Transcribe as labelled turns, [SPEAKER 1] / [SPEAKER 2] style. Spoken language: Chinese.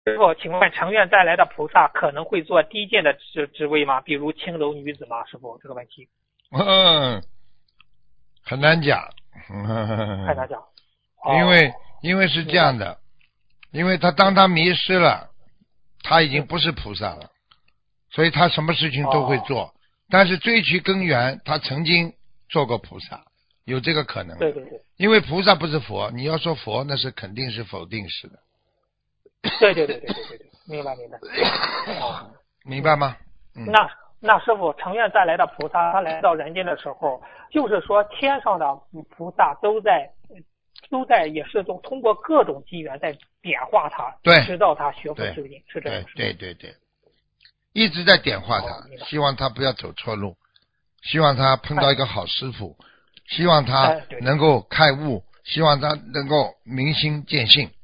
[SPEAKER 1] 师傅，请问成愿再来的菩萨可能会做低贱的职位吗？比如青楼女子吗？师傅，这个问题
[SPEAKER 2] 很难讲，
[SPEAKER 1] 很难讲。
[SPEAKER 2] 因为是这样的，因为当他迷失了，他已经不是菩萨了，所以他什么事情都会做。但是追求根源，他曾经做过菩萨，有这个可能。
[SPEAKER 1] 对。
[SPEAKER 2] 因为菩萨不是佛，你要说佛，那是肯定是否定式的。
[SPEAKER 1] 对，明白。
[SPEAKER 2] 明白吗？
[SPEAKER 1] 那师傅，成愿再来的菩萨，他来到人间的时候，就是说天上的菩萨都在，也是通过各种机缘在点化他，
[SPEAKER 2] 对，
[SPEAKER 1] 指导他学佛修行，是这样。
[SPEAKER 2] 对，一直在点化他，希望他不要走错路，希望他碰到一个好师傅，希望他能够开悟，希望他能够明心见性。